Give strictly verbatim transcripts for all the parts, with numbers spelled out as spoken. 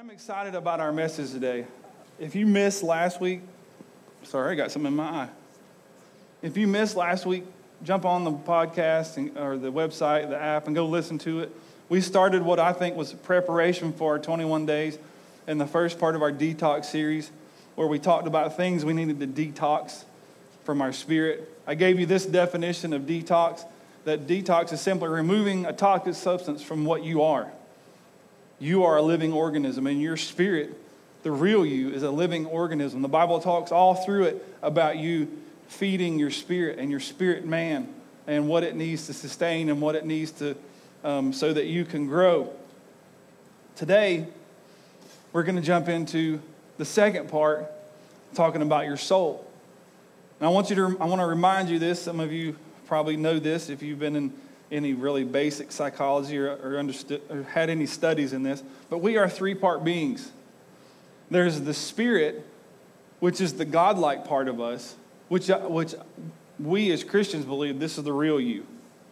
I'm excited about our message today. If you missed last week, sorry, I got something in my eye. If you missed last week, jump on the podcast and, or the website, the app, and go listen to it. We started what I think was preparation for our twenty-one days in the first part of our detox series, where we talked about things we needed to detox from our spirit. I gave you this definition of detox, that detox is simply removing a toxic substance from what you are. You are a living organism, and your spirit, the real you, is a living organism. The Bible talks all through it about you feeding your spirit and your spirit man and what it needs to sustain and what it needs to, um, so that you can grow. Today, we're going to jump into the second part, talking about your soul. And I want you to, I want to remind you this. Some of you probably know this if you've been in any really basic psychology or, or understood or had any studies in this. But we are three-part beings. There's the spirit, which is the godlike part of us, which which we as Christians believe this is the real you.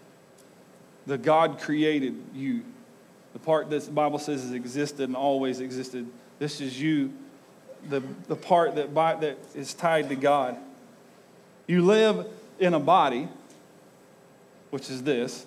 The God-created you. The part that the Bible says has existed and always existed. This is you, the, the part that, by, that is tied to God. You live in a body, which is this.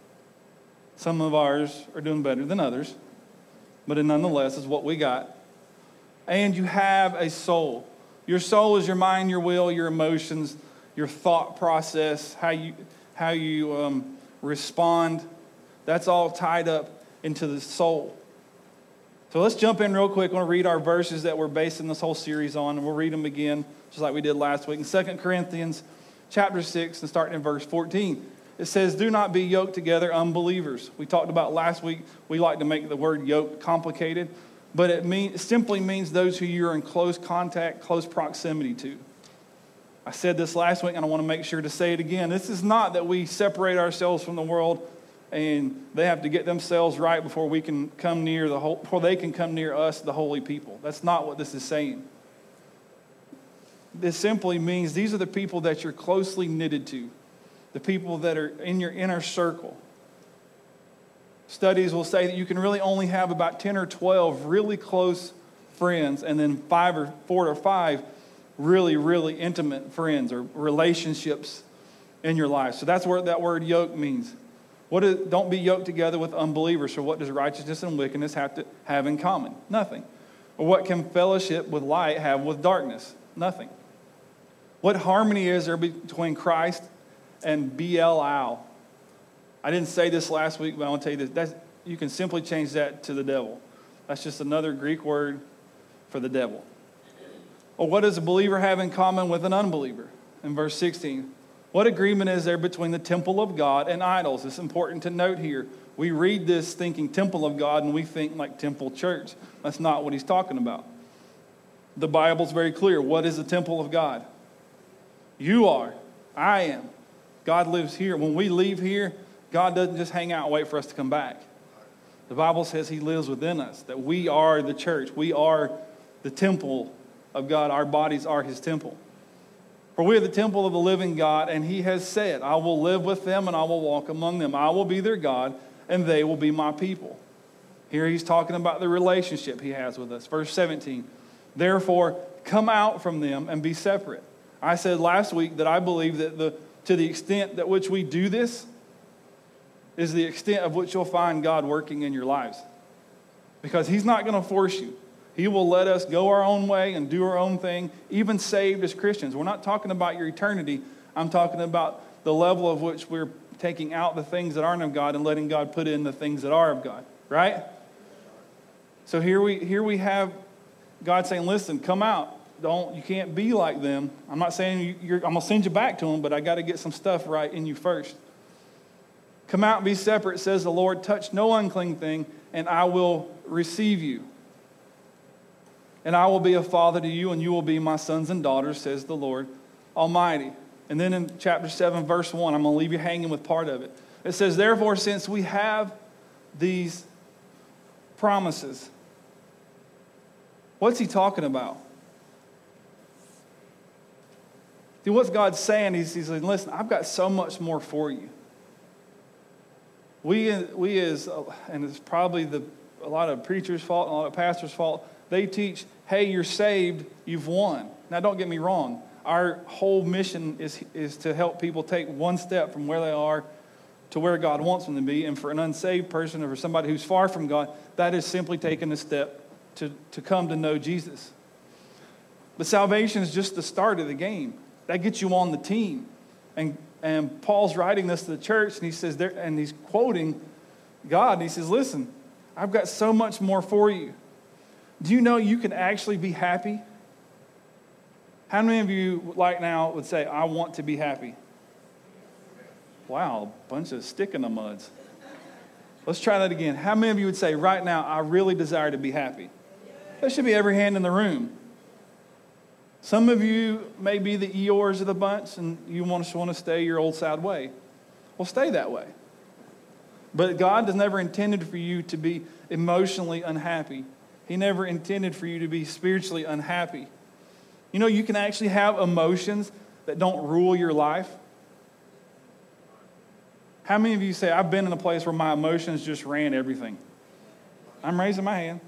Some of ours are doing better than others, but it nonetheless is what we got. And you have a soul. Your soul is your mind, your will, your emotions, your thought process, how you how you um, respond. That's all tied up into the soul. So let's jump in real quick. I want to read our verses that we're basing this whole series on, and we'll read them again, just like we did last week. In Second Corinthians chapter six, and starting in verse fourteen. It says, do not be yoked together, unbelievers. We talked about last week, we like to make the word yoked complicated, but it, mean, it simply means those who you're in close contact, close proximity to. I said this last week, and I want to make sure to say it again. This is not that we separate ourselves from the world and they have to get themselves right before we can come near the whole, before they can come near us, the holy people. That's not what this is saying. This simply means these are the people that you're closely knitted to. The people that are in your inner circle. Studies will say that you can really only have about ten or twelve really close friends, and then five or four or five really, really intimate friends or relationships in your life. So that's what that word yoke means. What is, don't be yoked together with unbelievers. So what does righteousness and wickedness have to have in common? Nothing. Or what can fellowship with light have with darkness? Nothing. What harmony is there between Christ and Belial? I didn't say this last week, but I want to tell you this. That's, you can simply change that to the devil. That's just another Greek word for the devil. Or what does a believer have in common with an unbeliever? In verse sixteen, what agreement is there between the temple of God and idols? It's important to note here. We read this thinking temple of God, and we think like temple church. That's not what he's talking about. The Bible's very clear. What is the temple of God? You are. I am. God lives here. When we leave here, God doesn't just hang out and wait for us to come back. The Bible says he lives within us, that we are the church. We are the temple of God. Our bodies are his temple. For we are the temple of the living God, and he has said, I will live with them and I will walk among them. I will be their God, and they will be my people. Here he's talking about the relationship he has with us. Verse seventeen, therefore come out from them and be separate. I said last week that I believe that the to the extent that which we do this is the extent of which you'll find God working in your lives. Because he's not going to force you. He will let us go our own way and do our own thing, even saved as Christians. We're not talking about your eternity. I'm talking about the level of which we're taking out the things that aren't of God and letting God put in the things that are of God. Right? So here we here we have God saying, listen, come out. Don't you can't be like them. I'm not saying you, you're, I'm going to send you back to them, but I got to get some stuff right in you first. Come out and be separate, says the Lord. Touch no unclean thing, and I will receive you. And I will be a father to you, and you will be my sons and daughters, says the Lord Almighty. And then in chapter seven, verse one, I'm going to leave you hanging with part of it. It says, therefore, since we have these promises, what's he talking about? See, what's God saying? He's, he's saying, listen, I've got so much more for you. We, we as, and it's probably the a lot of preachers' fault and a lot of pastors' fault. They teach, hey, you're saved, you've won. Now, don't get me wrong. Our whole mission is, is to help people take one step from where they are to where God wants them to be. And for an unsaved person or for somebody who's far from God, that is simply taking a step to, to come to know Jesus. But salvation is just the start of the game. That gets you on the team. And and Paul's writing this to the church, and he says, there, and he's quoting God, and he says, listen, I've got so much more for you. Do you know you can actually be happy? How many of you right now would say, I want to be happy? Wow, a bunch of stick in the muds. Let's try that again. How many of you would say, right now, I really desire to be happy? That should be every hand in the room. Some of you may be the Eeyores of the bunch, and you want to, want to stay your old sad way. Well, stay that way. But God has never intended for you to be emotionally unhappy. He never intended for you to be spiritually unhappy. You know, you can actually have emotions that don't rule your life. How many of you say, I've been in a place where my emotions just ran everything? I'm raising my hand.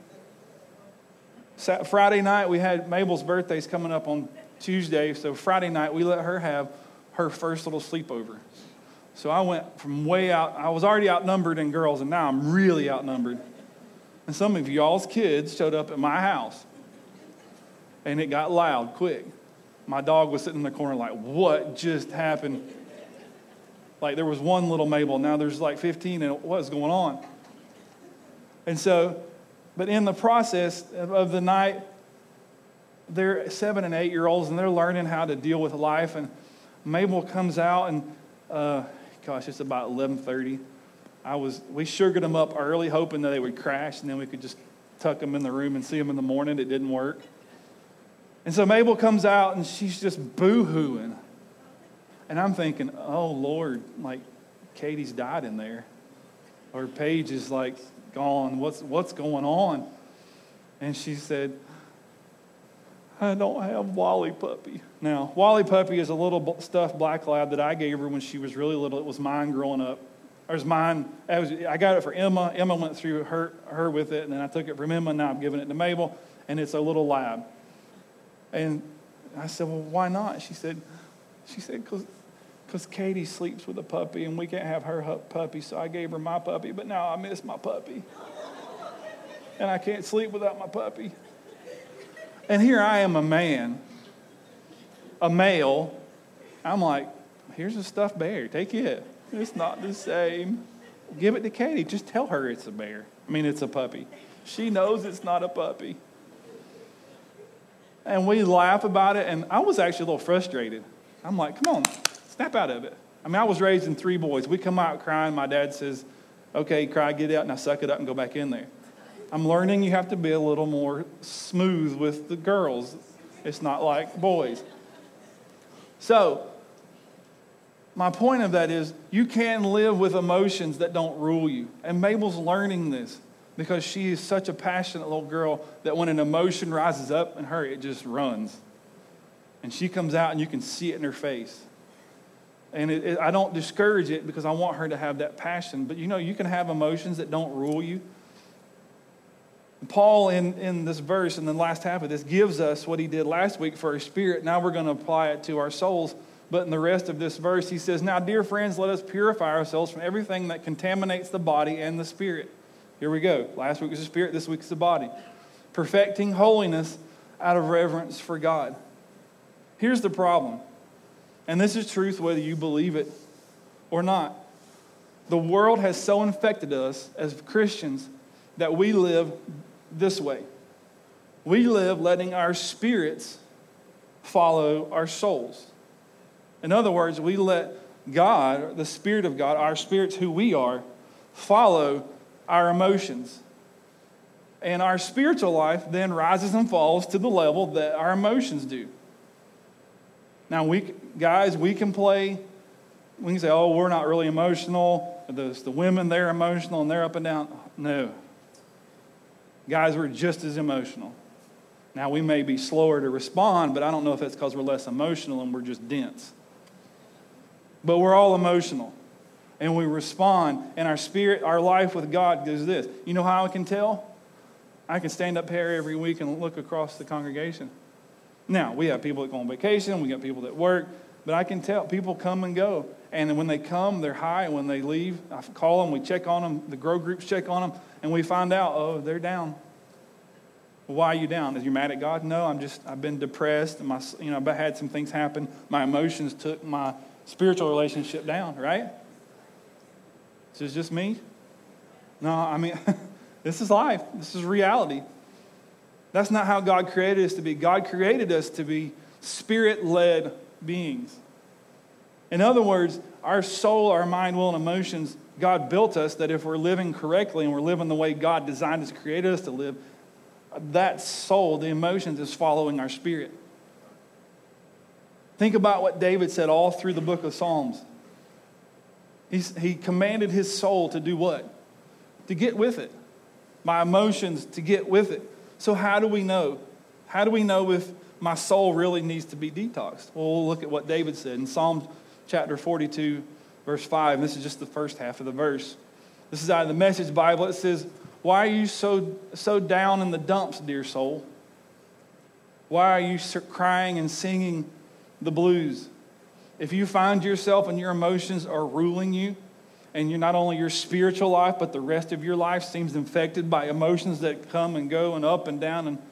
Friday night, we had Mabel's birthday's coming up on Tuesday. So Friday night, we let her have her first little sleepover. So I went from way out. I was already outnumbered in girls, and now I'm really outnumbered. And some of y'all's kids showed up at my house. And it got loud quick. My dog was sitting in the corner like, what just happened? Like there was one little Mabel. Now there's like fifteen, and what's going on? And so... But in the process of the night, they're seven and eight-year-olds, and they're learning how to deal with life. And Mabel comes out, and uh, gosh, it's about eleven thirty. I was we sugared them up early, hoping that they would crash, and then we could just tuck them in the room and see them in the morning. It didn't work. And so Mabel comes out, and she's just boo-hooing. And I'm thinking, oh, Lord, like Katie's died in there. Or Paige is like... gone. What's what's going on? And she said, I don't have Wally Puppy. Now, Wally Puppy is a little stuffed black lab that I gave her when she was really little. It was mine growing up. It was mine. I, was, I got it for Emma. Emma went through her, her with it, and then I took it from Emma. Now I'm giving it to Mabel, and it's a little lab. And I said, well, why not? She said, she said, because Because Katie sleeps with a puppy, and we can't have her puppy, so I gave her my puppy, but now I miss my puppy. And I can't sleep without my puppy. And here I am, a man, a male. I'm like, here's a stuffed bear. Take it. It's not the same. Give it to Katie. Just tell her it's a bear. I mean, it's a puppy. She knows it's not a puppy. And we laugh about it, and I was actually a little frustrated. I'm like, come on. Snap out of it. I mean, I was raising three boys. We come out crying. My dad says, okay, cry, get it out, now suck it up and go back in there. I'm learning you have to be a little more smooth with the girls. It's not like boys. So, my point of that is you can live with emotions that don't rule you. And Mabel's learning this because she is such a passionate little girl that when an emotion rises up in her, it just runs. And she comes out and you can see it in her face. And it, it, I don't discourage it because I want her to have that passion. But, you know, you can have emotions that don't rule you. Paul, in, in this verse, in the last half of this, gives us what he did last week for our spirit. Now we're going to apply it to our souls. But in the rest of this verse, he says, now, dear friends, let us purify ourselves from everything that contaminates the body and the spirit. Here we go. Last week was the spirit. This week is the body. Perfecting holiness out of reverence for God. Here's the problem. And this is truth whether you believe it or not. The world has so infected us as Christians that we live this way. We live letting our spirits follow our souls. In other words, we let God, the Spirit of God, our spirits, who we are, follow our emotions. And our spiritual life then rises and falls to the level that our emotions do. Now, we guys, we can play, we can say, oh, we're not really emotional. The, the women, they're emotional and they're up and down. No. Guys, we're just as emotional. Now, we may be slower to respond, but I don't know if that's because we're less emotional and we're just dense. But we're all emotional. and we respond, and our spirit, our life with God does this. You know how I can tell? I can stand up here every week and look across the congregation. Now, we have people that go on vacation, we got people that work, but I can tell people come and go. And when they come, they're high, and when they leave, I call them, we check on them, the grow groups check on them, and we find out, oh, they're down. Why are you down? Are you mad at God? No, I'm just, I've been depressed, and my, you know, I've had some things happen. My emotions took my spiritual relationship down, right? So it's just me? No, I mean, this is life. This is reality. That's not how God created us to be. God created us to be spirit-led beings. In other words, our soul, our mind, will, and emotions, God built us that if we're living correctly and we're living the way God designed us, created us to live, that soul, the emotions, is following our spirit. Think about what David said all through the book of Psalms. He's, he commanded his soul to do what? To get with it. My emotions to get with it. So how do we know? How do we know if my soul really needs to be detoxed? Well, we'll look at what David said in Psalm chapter forty-two, verse five. This is just the first half of the verse. This is out of the Message Bible. It says, "Why are you so so down in the dumps, dear soul? Why are you crying and singing the blues? If you find yourself and your emotions are ruling you, and you're not only your spiritual life, but the rest of your life seems infected by emotions that come and go and up and down, and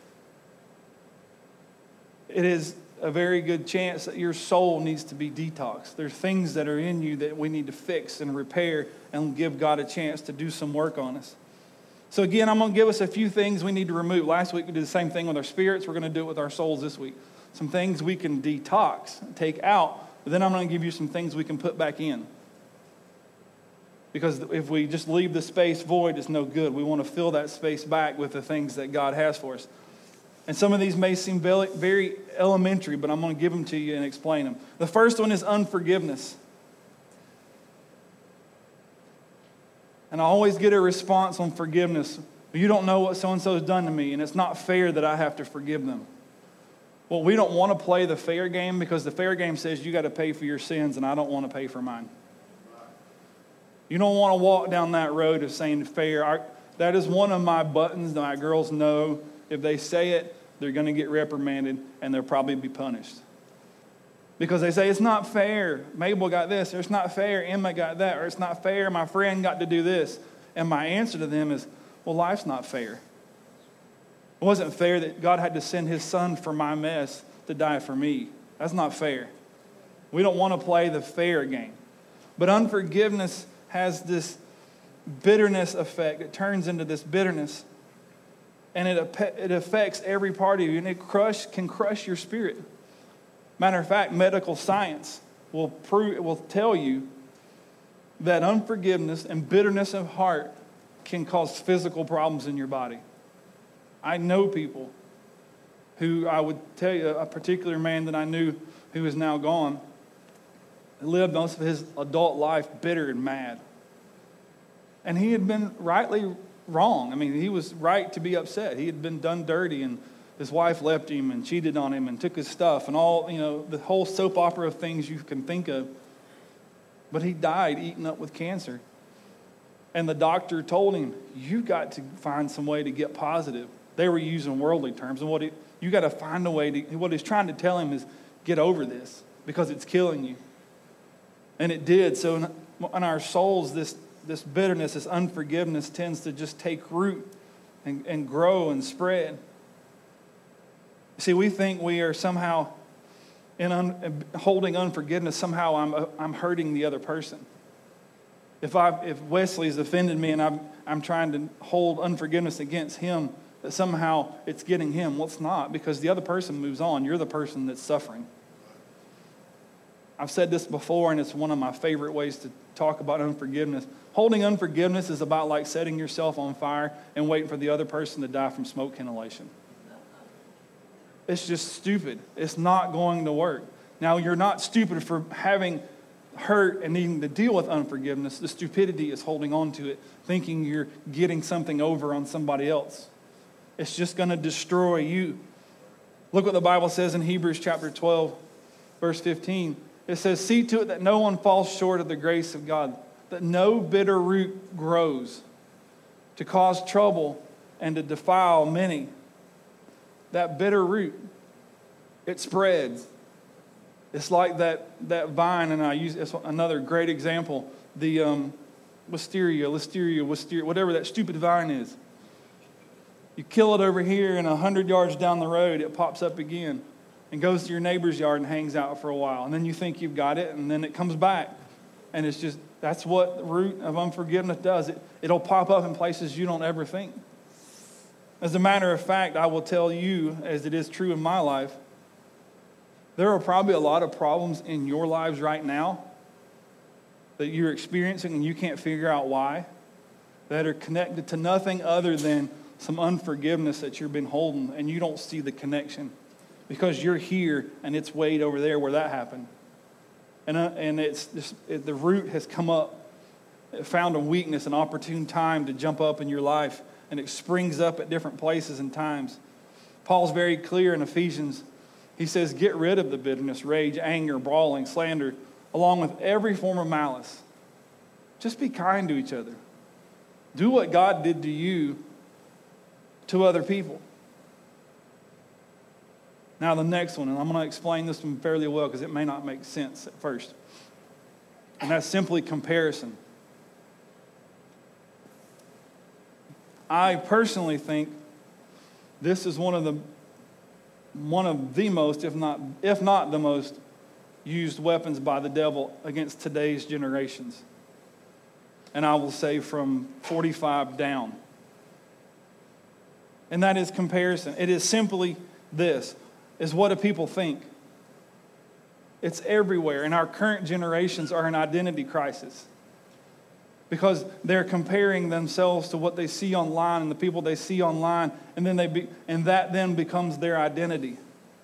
it is a very good chance that your soul needs to be detoxed. There's things that are in you that we need to fix and repair and give God a chance to do some work on us. So again, I'm going to give us a few things we need to remove. Last week we did the same thing with our spirits. We're going to do it with our souls this week. Some things we can detox, take out, but then I'm going to give you some things we can put back in. Because if we just leave the space void, it's no good. We want to fill that space back with the things that God has for us. And some of these may seem very, very elementary, but I'm going to give them to you and explain them. The first one is unforgiveness. And I always get a response on forgiveness. You don't know what so-and-so has done to me, and it's not fair that I have to forgive them. Well, we don't want to play the fair game because the fair game says you got to pay for your sins, and I don't want to pay for mine. You don't want to walk down that road of saying fair. I, that is one of my buttons that my girls know. If they say it, they're going to get reprimanded, and they'll probably be punished. Because they say, it's not fair. Mabel got this, or it's not fair. Emma got that, or it's not fair. My friend got to do this. And my answer to them is, well, life's not fair. It wasn't fair that God had to send his son for my mess to die for me. That's not fair. We don't want to play the fair game. But unforgiveness has this bitterness effect. It turns into this bitterness. And it, it affects every part of you. And it crush, can crush your spirit. Matter of fact, medical science will prove, it will tell you that unforgiveness and bitterness of heart can cause physical problems in your body. I know people who, I would tell you, a particular man that I knew who is now gone, lived most of his adult life bitter and mad. And he had been rightly wrong. I mean, he was right to be upset. He had been done dirty, and his wife left him and cheated on him and took his stuff and all, you know, the whole soap opera of things you can think of. But he died eaten up with cancer. And the doctor told him, you got to find some way to get positive. They were using worldly terms. And what he, you got to find a way to, what he's trying to tell him is, get over this because it's killing you. And it did. So in, in our souls, this, this bitterness, this unforgiveness tends to just take root and, and grow and spread. See, we think we are somehow in un, holding unforgiveness. Somehow I'm I'm hurting the other person. If I if Wesley's offended me and I'm I'm trying to hold unforgiveness against him, that somehow it's getting him. Well, it's not, because the other person moves on. You're the person that's suffering. I've said this before, and it's one of my favorite ways to talk about unforgiveness. Holding unforgiveness is about like setting yourself on fire and waiting for the other person to die from smoke inhalation. It's just stupid. It's not going to work. Now, you're not stupid for having hurt and needing to deal with unforgiveness. The stupidity is holding on to it, thinking you're getting something over on somebody else. It's just going to destroy you. Look what the Bible says in Hebrews chapter twelve, verse fifteen. It says, see to it that no one falls short of the grace of God. that no bitter root grows to cause trouble and to defile many. That bitter root, it spreads. It's like that, that vine, and I use it's another great example, the um, wisteria, listeria, wisteria, whatever that stupid vine is. You kill it over here, and a hundred yards down the road, it pops up again and goes to your neighbor's yard and hangs out for a while. And then you think you've got it, and then it comes back. And it's just, that's what the root of unforgiveness does. It, it'll pop up in places you don't ever think. As a matter of fact, I will tell you, as it is true in my life, there are probably a lot of problems in your lives right now that you're experiencing and you can't figure out why, that are connected to nothing other than some unforgiveness that you've been holding, and you don't see the connection because you're here and it's way over there where that happened. And, uh, and it's just, it, the root has come up, it found a weakness, an opportune time to jump up in your life, and it springs up at different places and times. Paul's very clear in Ephesians. He says, get rid of the bitterness, rage, anger, brawling, slander, along with every form of malice. Just be kind to each other. Do what God did to you to other people. Now the next one, and I'm going to explain this one fairly well because it may not make sense at first. And that's simply comparison. I personally think this is one of the one of the most, if not if not the most, used weapons by the devil against today's generations. And I will say from forty-five down. And that is comparison. It is simply this, is what do people think? It's everywhere. And our current generations are an identity crisis. Because they're comparing themselves to what they see online and the people they see online, and then they be, and that then becomes their identity.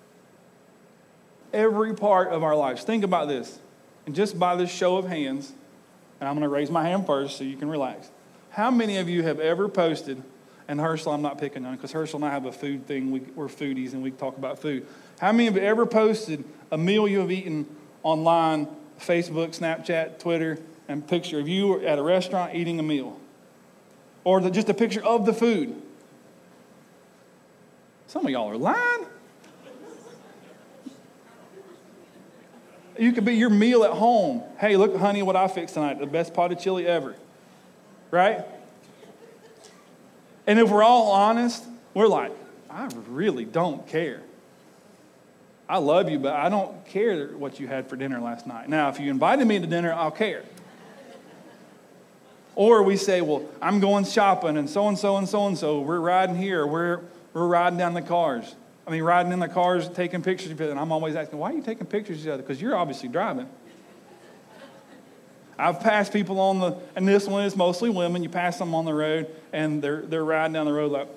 Every part of our lives. Think about this. And just by this show of hands, and I'm going to raise my hand first so you can relax. How many of you have ever posted, and Herschel, I'm not picking on, because Herschel and I have a food thing. We, we're foodies and we talk about food. How many of you have ever posted a meal you have eaten online, Facebook, Snapchat, Twitter, and picture of you at a restaurant eating a meal? Or the, just a picture of the food. Some of y'all are lying. You could be your meal at home. Hey, look, honey, what I fixed tonight. The best pot of chili ever. Right? And if we're all honest, we're like, I really don't care. I love you, but I don't care what you had for dinner last night. Now, if you invited me to dinner, I'll care. Or we say, well, I'm going shopping, and so-and-so and so-and-so, we're riding here, we're we're riding down the cars. I mean, riding in the cars, taking pictures of each other. And I'm always asking, why are you taking pictures of each other? Because you're obviously driving. I've passed people on the, and this one is mostly women, you pass them on the road, and they're they're riding down the road like,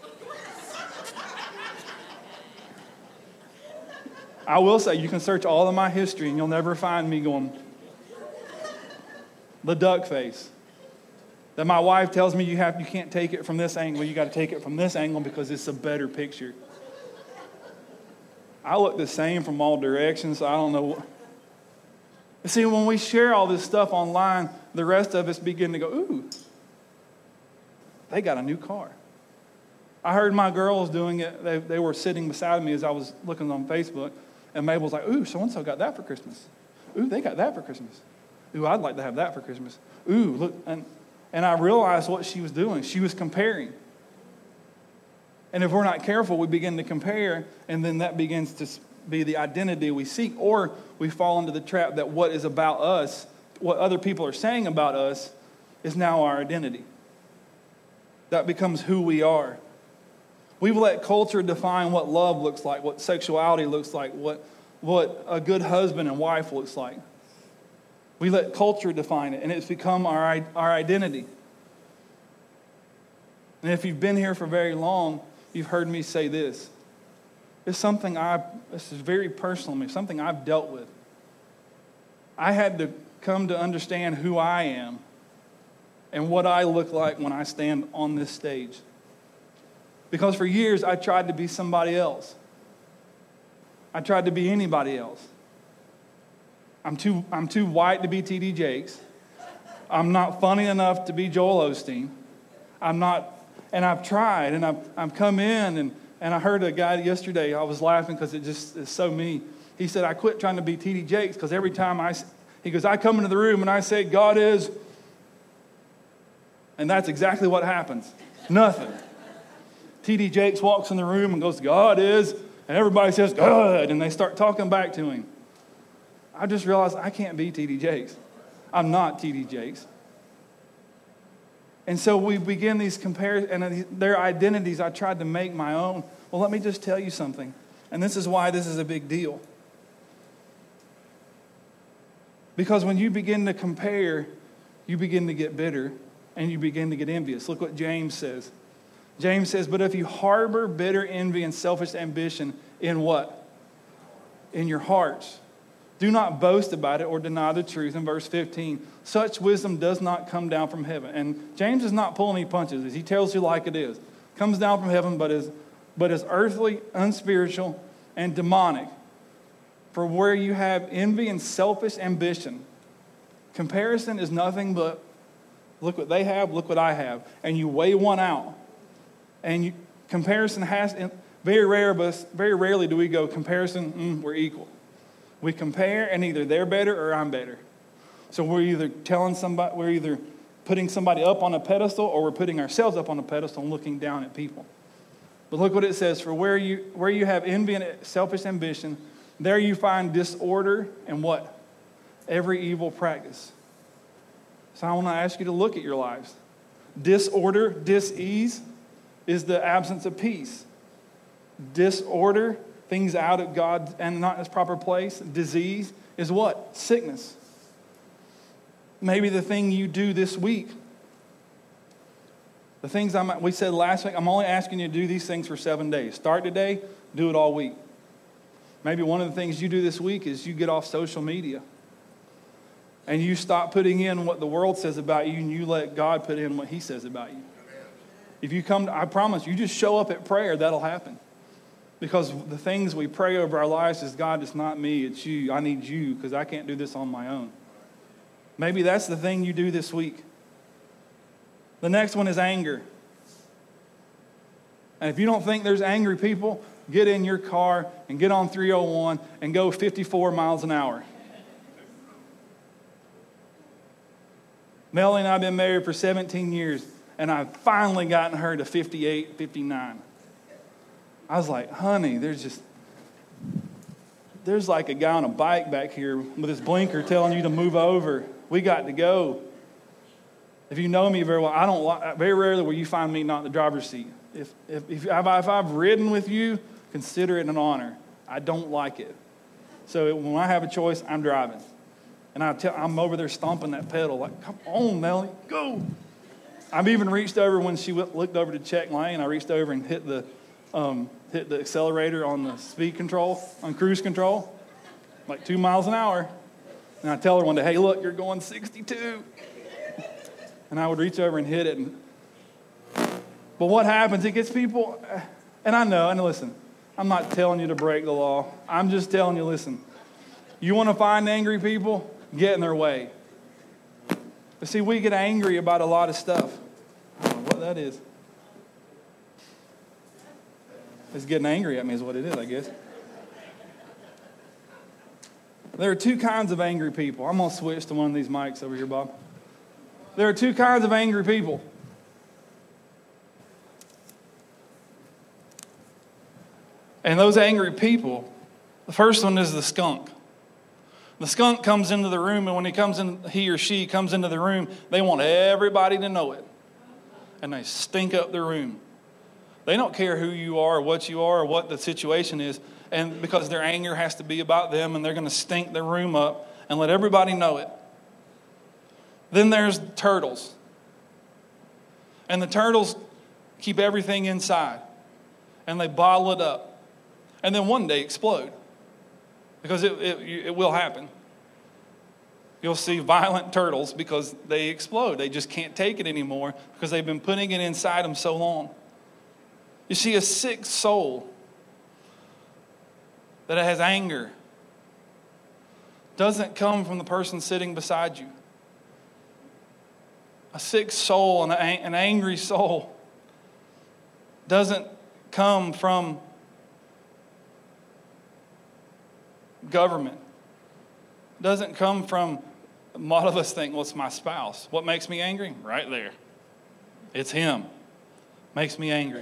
I will say, you can search all of my history, and you'll never find me going, the duck face. That my wife tells me you have you can't take it from this angle, you got to take it from this angle because it's a better picture. I look the same from all directions, so I don't know what. See, when we share all this stuff online, the rest of us begin to go, ooh, they got a new car. I heard my girls doing it. They, they were sitting beside me as I was looking on Facebook, and Mabel's like, ooh, so-and-so got that for Christmas. Ooh, they got that for Christmas. Ooh, I'd like to have that for Christmas. Ooh, look, and And I realized what she was doing. She was comparing. And if we're not careful, we begin to compare, and then that begins to be the identity we seek. Or we fall into the trap that what is about us, what other people are saying about us, is now our identity. That becomes who we are. We've let culture define what love looks like, what sexuality looks like, what, what a good husband and wife looks like. We let culture define it, and it's become our, our identity. And if you've been here for very long, you've heard me say this. It's something I, this is very personal to me, something I've dealt with. I had to come to understand who I am and what I look like when I stand on this stage. Because for years, I tried to be somebody else. I tried to be anybody else. I'm too I'm too white to be T D Jakes. I'm not funny enough to be Joel Osteen. I'm not, and I've tried, and I've, I've come in, and, and I heard a guy yesterday, I was laughing because it just is so me. He said, I quit trying to be T D Jakes because every time I, he goes, I come into the room and I say, God is, and that's exactly what happens. Nothing. T D Jakes walks in the room and goes, God is, and everybody says, good, and they start talking back to him. I just realized I can't be T D Jakes. I'm not T D Jakes. And so we begin these comparisons, and their identities I tried to make my own. Well, let me just tell you something, and this is why this is a big deal. Because when you begin to compare, you begin to get bitter, and you begin to get envious. Look what James says. James says, but if you harbor bitter envy and selfish ambition in what? In your hearts. Do not boast about it or deny the truth. In verse fifteen, such wisdom does not come down from heaven. And James is not pulling any punches. He tells you like it is. Comes down from heaven, but is, but is earthly, unspiritual, and demonic. For where you have envy and selfish ambition, comparison is nothing but look what they have, look what I have. And you weigh one out. And you, comparison has, very rare, but very rarely do we go, comparison, mm, we're equal. We compare, and either they're better or I'm better. So we're either telling somebody, we're either putting somebody up on a pedestal, or we're putting ourselves up on a pedestal and looking down at people. But look what it says, for where you where you have envy and selfish ambition, there you find disorder and what? Every evil practice. So I want to ask you to look at your lives. Disorder, dis-ease, is the absence of peace. Disorder, things out of God and not in its proper place. Disease is what? Sickness. Maybe the thing you do this week. The things I'm, we said last week, I'm only asking you to do these things for seven days. Start today, do it all week. Maybe one of the things you do this week is you get off social media. And you stop putting in what the world says about you, and you let God put in what he says about you. If you come, to, I promise, you just show up at prayer, that'll happen. Because the things we pray over our lives is, God, it's not me, it's you. I need you because I can't do this on my own. Maybe that's the thing you do this week. The next one is anger. And if you don't think there's angry people, get in your car and get on three oh one and go fifty-four miles an hour. Melanie and I have been married for seventeen years, and I've finally gotten her to fifty-eight, fifty-nine. I was like, honey, there's just, there's like a guy on a bike back here with his blinker telling you to move over. We got to go. If you know me very well, I don't, very rarely will you find me not in the driver's seat. If, if, if, I've, if I've ridden with you, consider it an honor. I don't like it. So when I have a choice, I'm driving. And I tell, I'm over there stomping that pedal like, come on, Melanie, go. I've even reached over when she looked over to check lane. I reached over and hit the um, hit the accelerator on the speed control, on cruise control, like two miles an hour. And I tell her one day, hey, look, you're going sixty-two. And I would reach over and hit it. And, but what happens? It gets people, and I know, and listen, I'm not telling you to break the law. I'm just telling you, listen, you want to find angry people? Get in their way. But see, we get angry about a lot of stuff. I don't know what that is. It's getting angry at me is what it is, I guess. There are two kinds of angry people. I'm going to switch to one of these mics over here, Bob. There are two kinds of angry people. And those angry people, the first one is the skunk. The skunk comes into the room, and when he comes in, he or she comes into the room, they want everybody to know it. And they stink up the room. They don't care who you are or what you are or what the situation is. And because their anger has to be about them, and they're going to stink the room up and let everybody know it. Then there's turtles. And the turtles keep everything inside. And they bottle it up. And then one day explode. Because it, it, it will happen. You'll see violent turtles because they explode. They just can't take it anymore because they've been putting it inside them so long. You see, a sick soul that has anger doesn't come from the person sitting beside you. A sick soul and an angry soul doesn't come from government. Doesn't come from, a lot of us think, well, it's my spouse. What makes me angry? Right there. It's him. Makes me angry.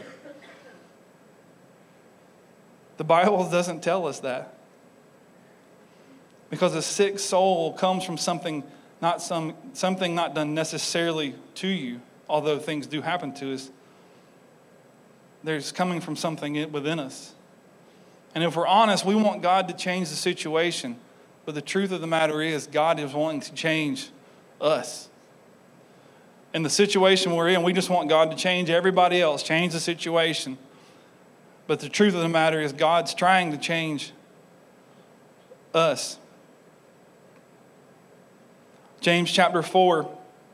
The Bible doesn't tell us that. Because a sick soul comes from something not some something not done necessarily to you, although things do happen to us. There's coming from something within us. And if we're honest, we want God to change the situation. But the truth of the matter is, God is wanting to change us. In the situation we're in, we just want God to change everybody else, change the situation. But the truth of the matter is, God's trying to change us. James chapter four,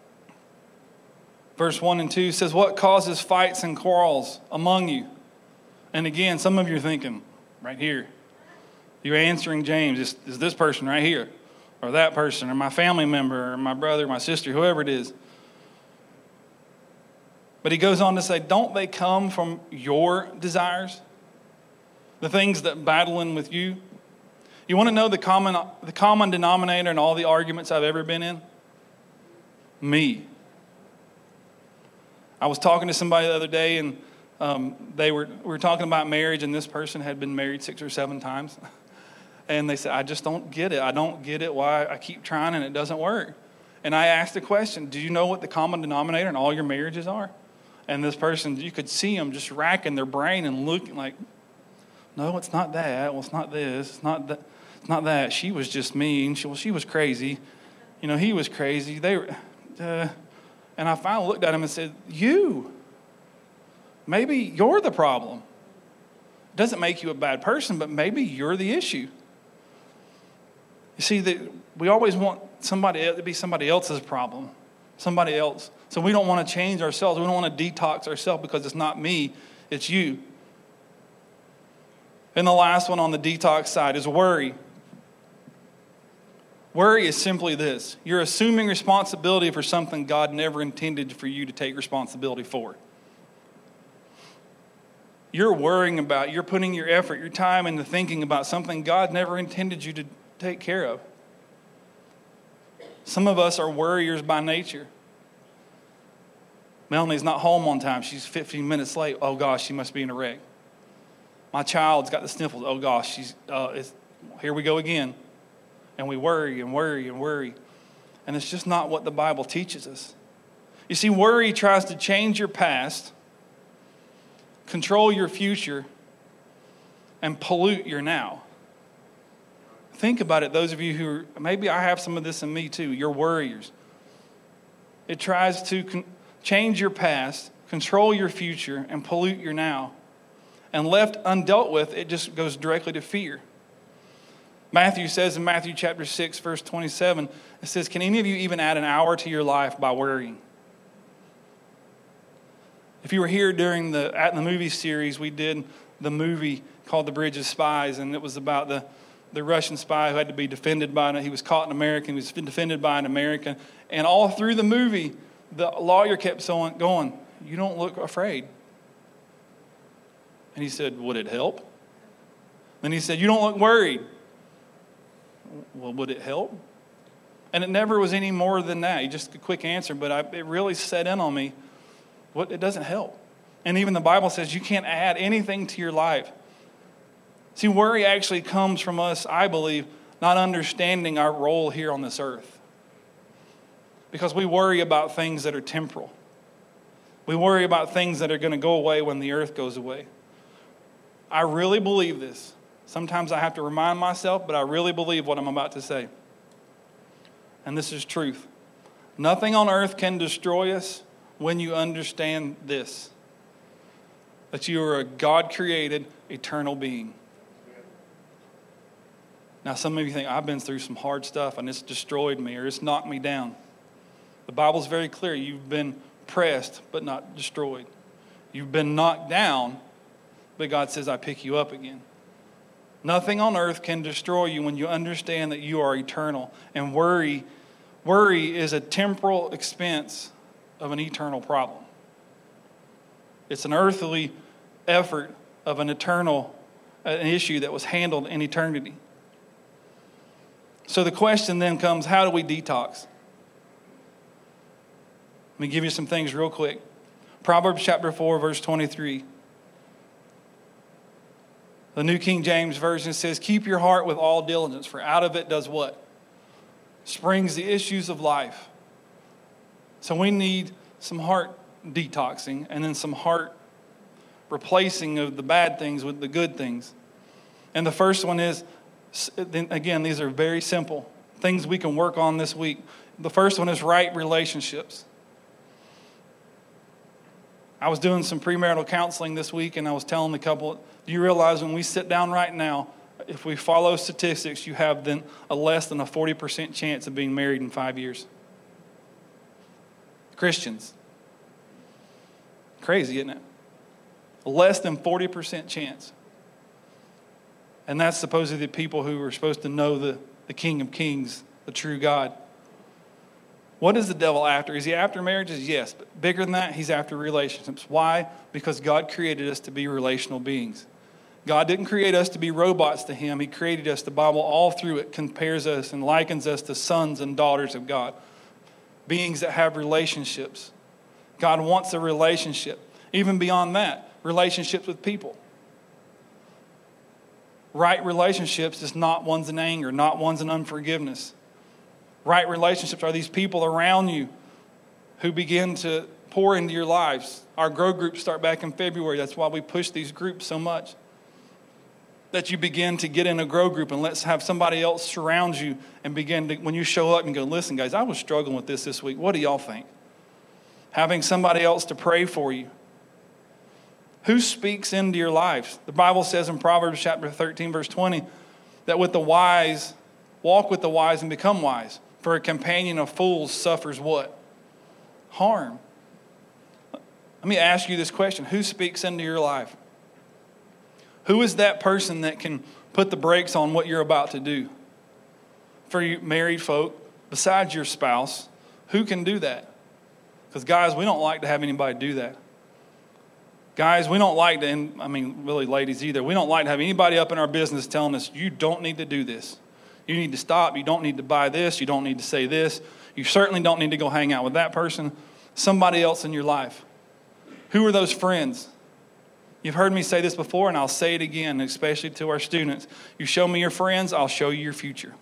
verse one and two says, what causes fights and quarrels among you? And again, some of you are thinking, right here. You're answering James, is, is this person right here? Or that person, or my family member, or my brother, my sister, whoever it is. But he goes on to say, don't they come from your desires? The things that battling with you? You want to know the common the common denominator in all the arguments I've ever been in? Me. I was talking to somebody the other day, and um, they were we were talking about marriage, and this person had been married six or seven times. And they said, I just don't get it. I don't get it why I keep trying and it doesn't work. And I asked the question, do you know what the common denominator in all your marriages are? And this person, you could see them just racking their brain and looking like, no, it's not that. Well, it's not this. It's not that. It's not that. She was just mean. She, well, she was crazy. You know, he was crazy. They were, uh, and I finally looked at him and said, you, maybe you're the problem. It doesn't make you a bad person, but maybe you're the issue. You see, that we always want somebody else to be somebody else's problem, somebody else. So we don't want to change ourselves. We don't want to detox ourselves because it's not me, it's you. And the last one on the detox side is worry. Worry is simply this. You're assuming responsibility for something God never intended for you to take responsibility for. You're worrying about, you're putting your effort, your time into thinking about something God never intended you to take care of. Some of us are worriers by nature. Melanie's not home on time. She's fifteen minutes late. Oh gosh, she must be in a wreck. My child's got the sniffles. Oh gosh, she's uh, it's, here we go again. And we worry and worry and worry. And it's just not what the Bible teaches us. You see, worry tries to change your past, control your future, and pollute your now. Think about it, those of you who are, maybe I have some of this in me too, you're worriers. It tries to con- change your past, control your future, and pollute your now. And left undealt with, it just goes directly to fear. Matthew says in Matthew chapter six, verse twenty-seven, it says, can any of you even add an hour to your life by worrying? If you were here during the, at the movie series, we did the movie called The Bridge of Spies, and it was about the, the Russian spy who had to be defended by, he was caught an American, he was defended by an American. And all through the movie, the lawyer kept going, you don't look afraid. And he said, would it help? Then he said, you don't look worried. Well, would it help? And it never was any more than that. Just a quick answer, but I, it really set in on me. What, it doesn't help. And even the Bible says you can't add anything to your life. See, worry actually comes from us, I believe, not understanding our role here on this earth. Because we worry about things that are temporal. We worry about things that are going to go away when the earth goes away. I really believe this. Sometimes I have to remind myself, but I really believe what I'm about to say. And this is truth. Nothing on earth can destroy us when you understand this. That you are a God-created, eternal being. Now, some of you think, I've been through some hard stuff and it's destroyed me or it's knocked me down. The Bible's very clear. You've been pressed, but not destroyed. You've been knocked down, but God says, I pick you up again. Nothing on earth can destroy you when you understand that you are eternal. And worry, worry is a temporal expense of an eternal problem. It's an earthly effort of an eternal an issue that was handled in eternity. So the question then comes, how do we detox? Let me give you some things real quick. Proverbs chapter four, verse twenty-three. The New King James Version says, keep your heart with all diligence, for out of it does what? Springs the issues of life. So we need some heart detoxing and then some heart replacing of the bad things with the good things. And the first one is, again, these are very simple things we can work on this week. The first one is right relationships. I was doing some premarital counseling this week, and I was telling the couple, do you realize when we sit down right now, if we follow statistics, you have then a less than a forty percent chance of being married in five years? Christians. Crazy, isn't it? Less than forty percent chance. And that's supposedly the people who are supposed to know the, the King of Kings, the true God. What is the devil after? Is he after marriages? Yes. But bigger than that, he's after relationships. Why? Because God created us to be relational beings. God didn't create us to be robots to him. He created us. The Bible all through it compares us and likens us to sons and daughters of God. Beings that have relationships. God wants a relationship. Even beyond that, relationships with people. Right relationships is not ones in anger, not ones in unforgiveness. Right relationships are these people around you who begin to pour into your lives. Our grow groups start back in February. That's why we push these groups so much. That you begin to get in a grow group and let's have somebody else surround you and begin to, when you show up and go, listen guys, I was struggling with this this week. What do y'all think? Having somebody else to pray for you. Who speaks into your lives? The Bible says in Proverbs chapter thirteen, verse twenty, that with the wise, walk with the wise and become wise. For a companion of fools suffers what? Harm. Let me ask you this question. Who speaks into your life? Who is that person that can put the brakes on what you're about to do? For you married folk, besides your spouse, who can do that? Because guys, we don't like to have anybody do that. Guys, we don't like to, and I mean really ladies either, we don't like to have anybody up in our business telling us, you don't need to do this. You need to stop. You don't need to buy this. You don't need to say this. You certainly don't need to go hang out with that person. Somebody else in your life. Who are those friends? You've heard me say this before, and I'll say it again, especially to our students. You show me your friends, I'll show you your future.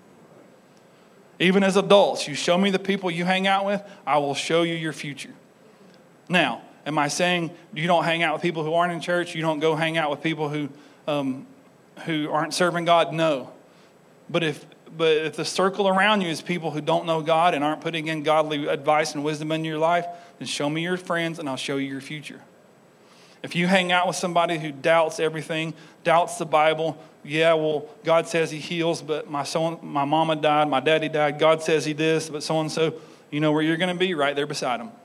Even as adults, you show me the people you hang out with, I will show you your future. Now, am I saying you don't hang out with people who aren't in church? You don't go hang out with people who um, who aren't serving God? No. But if but if the circle around you is people who don't know God and aren't putting in godly advice and wisdom in your life, then show me your friends and I'll show you your future. If you hang out with somebody who doubts everything, doubts the Bible, yeah, well, God says he heals, but my son, my mama died, my daddy died, God says he this, but so-and-so, you know where you're going to be? Right there beside him.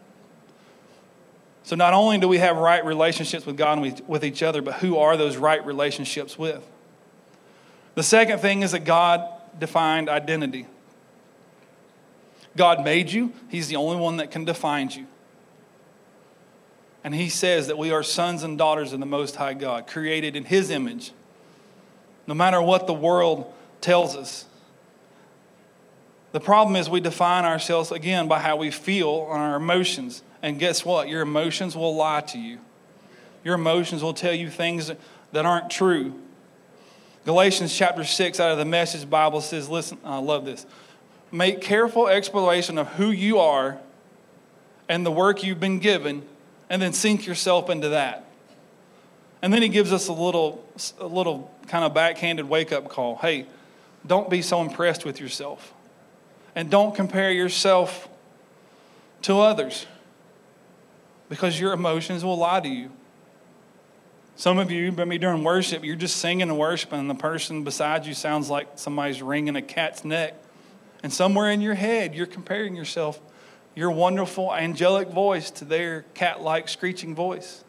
So not only do we have right relationships with God and with each other, but who are those right relationships with? The second thing is a God-defined identity. God made you. He's the only one that can define you. And he says that we are sons and daughters of the Most High God, created in his image. No matter what the world tells us. The problem is we define ourselves, again, by how we feel on our emotions. And guess what? Your emotions will lie to you. Your emotions will tell you things that aren't true. Galatians chapter six out of the Message Bible says, listen, I love this. Make careful exploration of who you are and the work you've been given, and then sink yourself into that. And then he gives us a little, a little kind of backhanded wake-up call. Hey, don't be so impressed with yourself. And don't compare yourself to others. Because your emotions will lie to you. Some of you, maybe during worship, you're just singing and worshiping, and the person beside you sounds like somebody's wringing a cat's neck. And somewhere in your head, you're comparing yourself, your wonderful angelic voice, to their cat-like screeching voice.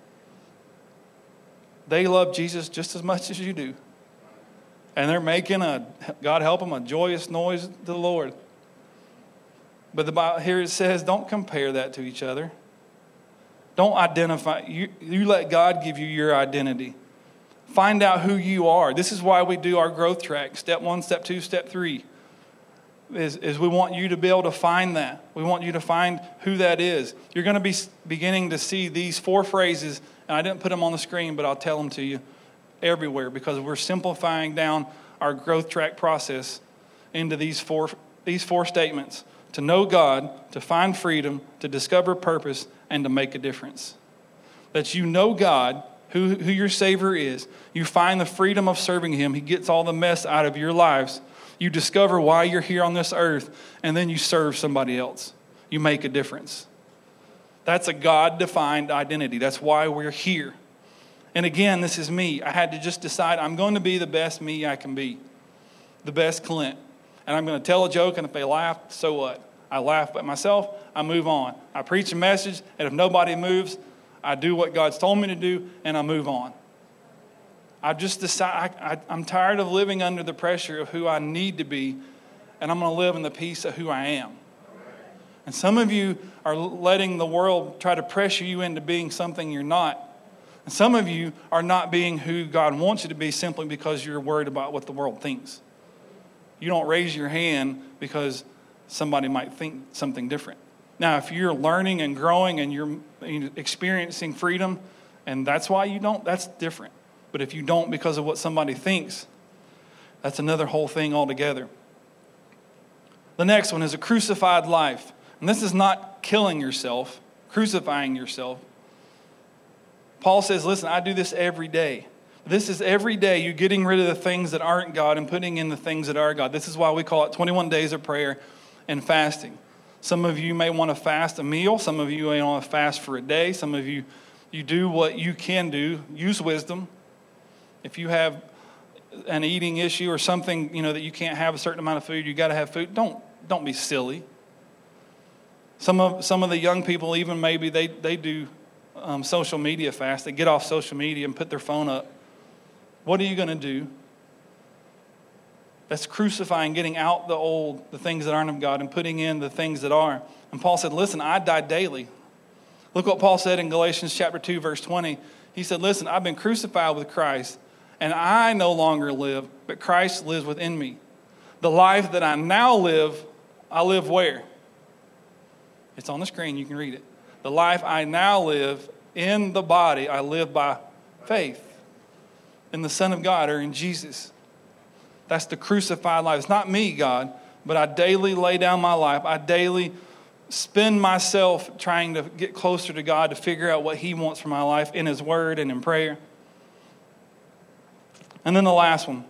They love Jesus just as much as you do. And they're making a, God help them, a joyous noise to the Lord. But the Bible, here it says, don't compare that to each other. Don't identify. You, you let God give you your identity. Find out who you are. This is why we do our growth track. Step one, step two, step three. Is, is we want you to be able to find that. We want you to find who that is. You're going to be beginning to see these four phrases, and I didn't put them on the screen, but I'll tell them to you everywhere because we're simplifying down our growth track process into these four these four statements: to know God, to find freedom, to discover purpose, and to make a difference. That you know God, who, who your Savior is. You find the freedom of serving Him. He gets all the mess out of your lives. You discover why you're here on this earth, and then you serve somebody else. You make a difference. That's a God-defined identity. That's why we're here. And again, this is me. I had to just decide I'm going to be the best me I can be. The best Clint. And I'm going to tell a joke, and if they laugh, so what? I laugh at myself, I move on. I preach a message, and if nobody moves, I do what God's told me to do, and I move on. I just decide, I, I, I'm tired of living under the pressure of who I need to be, and I'm going to live in the peace of who I am. And some of you are letting the world try to pressure you into being something you're not. And some of you are not being who God wants you to be simply because you're worried about what the world thinks. You don't raise your hand because somebody might think something different. Now, if you're learning and growing and you're experiencing freedom, and that's why you don't, that's different. But if you don't because of what somebody thinks, that's another whole thing altogether. The next one is a crucified life. And this is not killing yourself, crucifying yourself. Paul says, listen, I do this every day. This is every day you getting rid of the things that aren't God and putting in the things that are God. This is why we call it twenty-one days of prayer and fasting. Some of you may want to fast a meal. Some of you may want to fast for a day. Some of you, you do what you can do. Use wisdom. If you have an eating issue or something, you know, that you can't have a certain amount of food, you got to have food. Don't don't be silly. Some of some of the young people, even maybe they they do um, social media fast. They get off social media and put their phone up. What are you going to do? That's crucifying, getting out the old, the things that aren't of God, and putting in the things that are. And Paul said, listen, I die daily. Look what Paul said in Galatians chapter two, verse twenty. He said, listen, I've been crucified with Christ, and I no longer live, but Christ lives within me. The life that I now live, I live where? It's on the screen. You can read it. The life I now live in the body, I live by faith in the Son of God, or in Jesus. That's the crucified life. It's not me, God, but I daily lay down my life. I daily spend myself trying to get closer to God to figure out what He wants for my life in His Word and in prayer. And then the last one.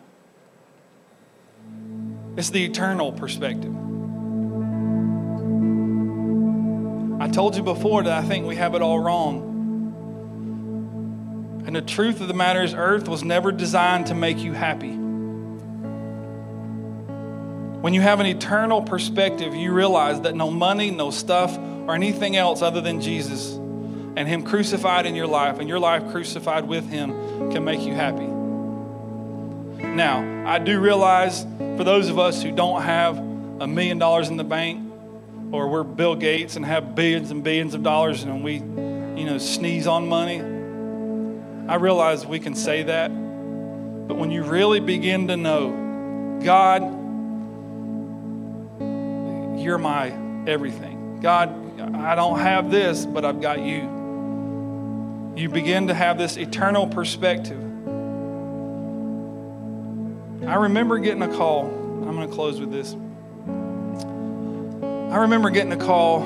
It's the eternal perspective. I told you before that I think we have it all wrong. And the truth of the matter is, earth was never designed to make you happy. When you have an eternal perspective, you realize that no money, no stuff, or anything else other than Jesus and Him crucified in your life and your life crucified with Him can make you happy. Now, I do realize for those of us who don't have a million dollars in the bank, or we're Bill Gates and have billions and billions of dollars and we, you know, sneeze on money, I realize we can say that. But when you really begin to know, God, You're my everything. God, I don't have this, but I've got You. You begin to have this eternal perspective. I remember getting a call. I'm going to close with this. I remember getting a call.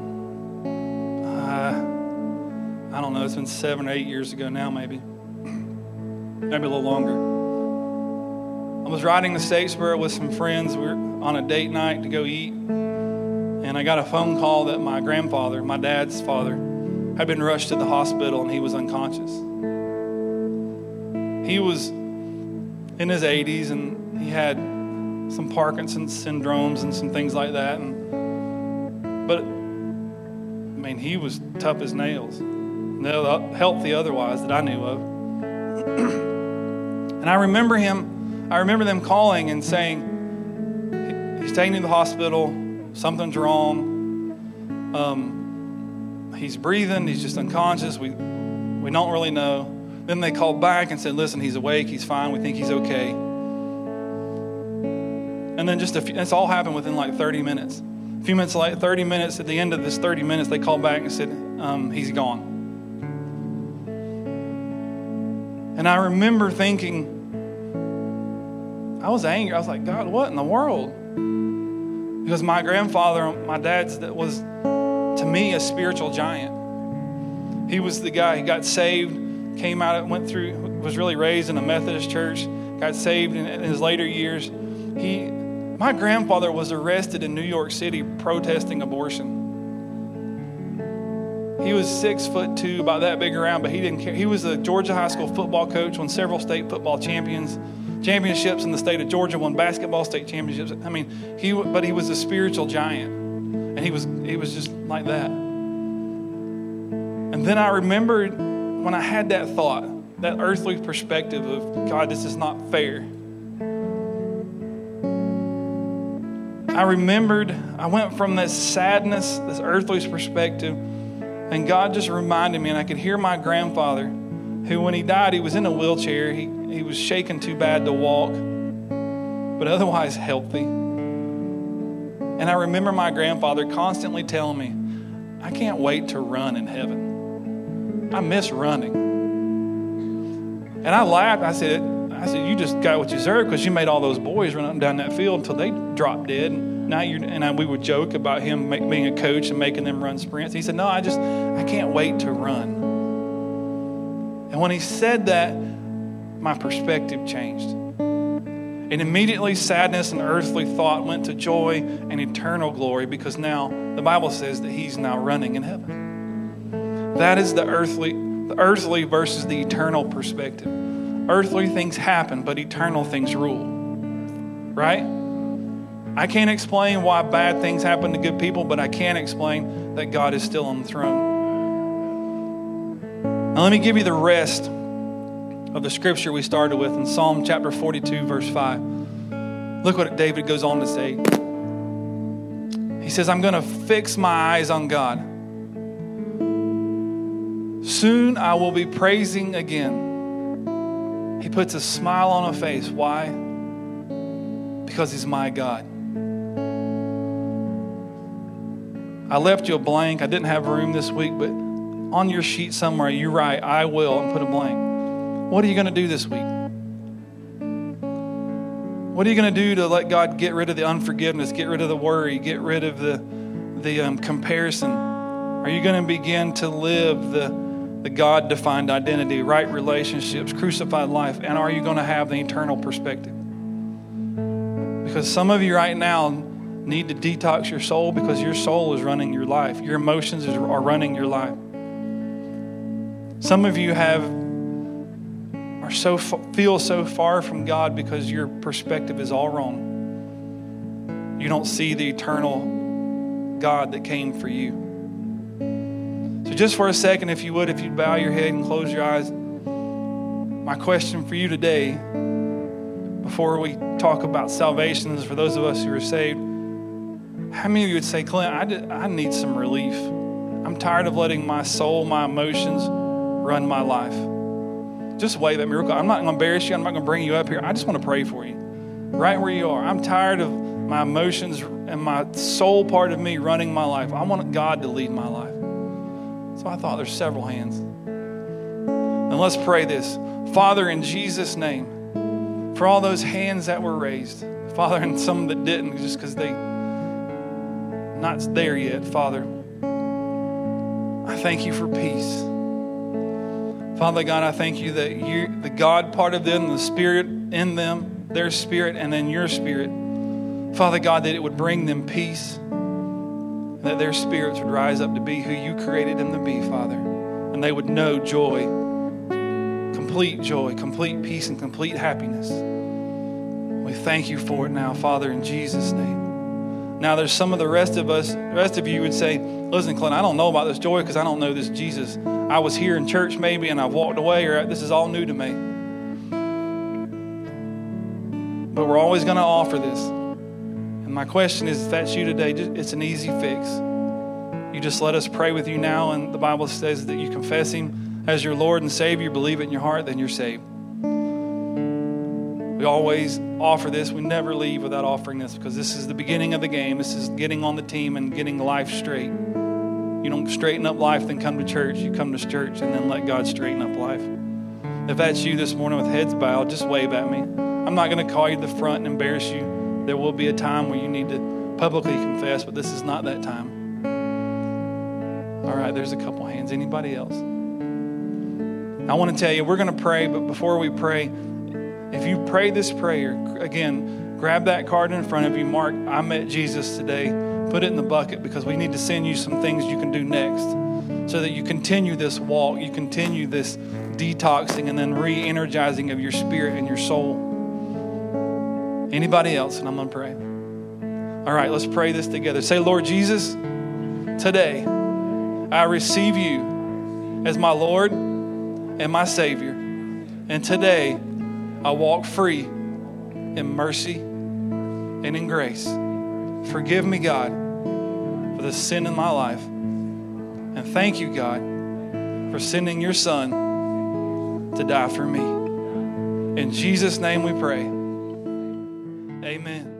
Uh, I don't know. It's been seven or eight years ago now, maybe. Maybe a little longer. I was riding to Statesboro with some friends. We were on a date night to go eat. And I got a phone call that my grandfather, my dad's father, had been rushed to the hospital and he was unconscious. He was in his eighties and he had some Parkinson's syndromes and some things like that. And, but, I mean, he was tough as nails. Healthy otherwise that I knew of. And I remember him, I remember them calling and saying, he's taken to the hospital. something's wrong. Um, he's breathing. He's just unconscious. We we don't really know. Then they called back and said, listen, he's awake. He's fine. We think he's okay. And then just a few, that's all happened within like thirty minutes. A few minutes later, thirty minutes, at the end of this thirty minutes, they called back and said, um, he's gone. And I remember thinking, I was angry. I was like, God, what in the world? Because my grandfather, my dad's, that was, to me, a spiritual giant. He was the guy who got saved, came out, went through, was really raised in a Methodist church, got saved in, in his later years. He, my grandfather was arrested in New York City protesting abortion. He was six foot two, about that big around, but he didn't care. He was a Georgia high school football coach, won several state football champions, championships in the state of Georgia, won basketball state championships. I mean, he, but he was a spiritual giant, and he was, he was just like that. And then I remembered when I had that thought, that earthly perspective of, God, this is not fair. I remembered, I went from this sadness, this earthly perspective, and God just reminded me, and I could hear my grandfather, who when he died, he was in a wheelchair. He, he was shaking too bad to walk, but otherwise healthy. And I remember my grandfather constantly telling me, I can't wait to run in heaven. I miss running. And I laughed. I said, I said, you just got what you deserve because you made all those boys run up and down that field until they dropped dead. And now you and I, we would joke about him make, being a coach and making them run sprints. He said, no, I just, I can't wait to run. And when he said that, my perspective changed. And immediately sadness and earthly thought went to joy and eternal glory, because now the Bible says that he's now running in heaven. That is the earthly, the earthly versus the eternal perspective. Earthly things happen, but eternal things rule. Right? I can't explain why bad things happen to good people, but I can explain that God is still on the throne. Now let me give you the rest of the scripture we started with in Psalm chapter forty-two, verse five. Look what David goes on to say. He says, I'm going to fix my eyes on God. Soon I will be praising again. He puts a smile on her face. Why? Because he's my God. I left you a blank. I didn't have room this week, but on your sheet somewhere, you write, I will, and put a blank. What are you going to do this week? What are you going to do to let God get rid of the unforgiveness, get rid of the worry, get rid of the, the um, comparison? Are you going to begin to live the, the God-defined identity, right relationships, crucified life? And are you going to have the eternal perspective? Because some of you right now need to detox your soul, because your soul is running your life. Your emotions are running your life. Some of you have are so feel so far from God because your perspective is all wrong. You don't see the eternal God that came for you. So just for a second, if you would, if you'd bow your head and close your eyes, my question for you today, before we talk about salvation, is for those of us who are saved, how many of you would say, Clint, I, did, I need some relief. I'm tired of letting my soul, my emotions run my life. Just wave at me real quick. I'm not going to embarrass you. I'm not going to bring you up here. I just want to pray for you. Right where you are. I'm tired of my emotions and my soul part of me running my life. I want God to lead my life. So I thought there's several hands. And let's pray this. Father, in Jesus' name, for all those hands that were raised, Father, and some that didn't just because they not there yet, Father, I thank you for peace. Father God, I thank you that you, the God part of them, the Spirit in them, their spirit, and then your spirit, Father God, that it would bring them peace, that their spirits would rise up to be who you created them to be, Father, and they would know joy, complete joy, complete peace, and complete happiness. We thank you for it now, Father, in Jesus' name. Now, there's some of the rest of us, the rest of you would say, listen, Clint, I don't know about this joy because I don't know this Jesus. I was here in church maybe and I walked away, or this is all new to me. But we're always going to offer this. And And my question is, if that's you today, it's an easy fix. You just let us pray with you now, and the Bible says that you confess him as your Lord and Savior, believe it in your heart, then you're saved. We always offer this. We never leave without offering this, because this is the beginning of the game. This is getting on the team and getting life straight. You don't straighten up life, then come to church. You come to church and then let God straighten up life. If that's you this morning with heads bowed, just wave at me. I'm not going to call you to the front and embarrass you. There will be a time where you need to publicly confess, but this is not that time. All right, there's a couple hands. Anybody else? I want to tell you, we're going to pray, but before we pray, if you pray this prayer, again, grab that card in front of you, mark, I met Jesus today, put it in the bucket, because we need to send you some things you can do next so that you continue this walk, you continue this detoxing and then re-energizing of your spirit and your soul. Anybody else? And I'm going to pray. All right, let's pray this together. Say, Lord Jesus, today I receive you as my Lord and my Savior. And today I walk free in mercy and in grace. Forgive me, God, for the sin in my life. And thank you, God, for sending your Son to die for me. In Jesus' name we pray. Amen.